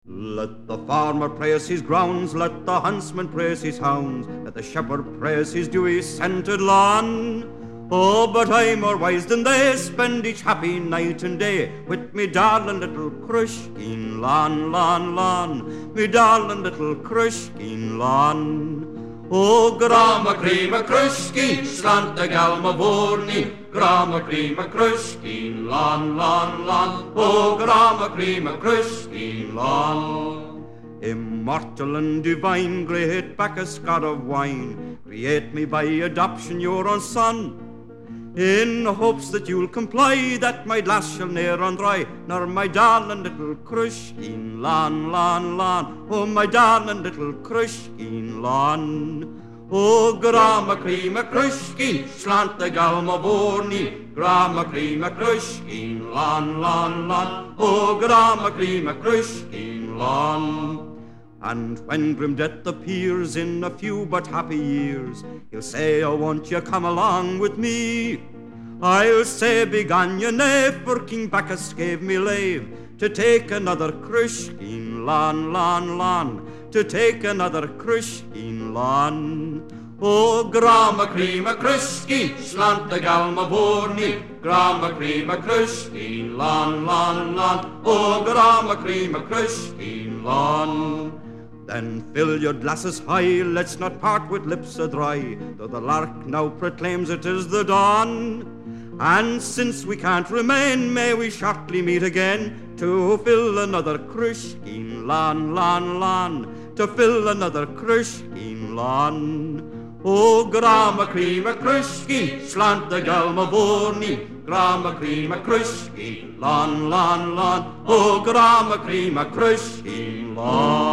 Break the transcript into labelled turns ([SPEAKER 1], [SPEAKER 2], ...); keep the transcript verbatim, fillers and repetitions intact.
[SPEAKER 1] Let the farmer praise his grounds, let the huntsman praise his hounds, let the shepherd praise his dewy-scented lawn. Oh, but I'm more wise than they, spend each happy night and day with me darling little Crushkeen lawn, lawn, lawn, me darling little Crushkeen lawn. Oh, grama creama Crushkeen, slant the galma vorni, grama creama Crushkeen lawn, lawn, lawn, oh, grama creama Crushkeen lawn. Immortal and divine, great Bacchus, god of wine, create me by adoption your own son, in hopes that you'll comply, that my lass shall ne'er run dry, nor my darling little Crushkeen lawn, lawn, lawn, oh, my darling little Crushkeen lawn. Oh, grama creama Crushkeen, slant the galma vorni, grama creama Crushkeen lawn, lawn, lawn, oh, grama creama Crushkeen lawn. And when grim death appears in a few but happy years, he'll say, oh, won't you come along with me? I'll say, begone you nay, for King Bacchus gave me leave to take another Crushkeen lawn, lawn, lawn, to take another Crushkeen lawn. Oh, grama creama Crushkeen, slant the galma vorni, grama creama Crushkeen lawn, lawn, lawn, oh, grama creama Crushkeen lawn. Then fill your glasses high, let's not part with lips a-dry, though the lark now proclaims it is the dawn. And since we can't remain, may we shortly meet again to fill another Crushkeen lawn, lawn, lawn, to fill another Crushkeen lawn. Oh, grama creama Crushkeen, slant the galma vorni, grama creama Crushkeen lawn, lawn, lawn, oh, grama creama Crushkeen lawn.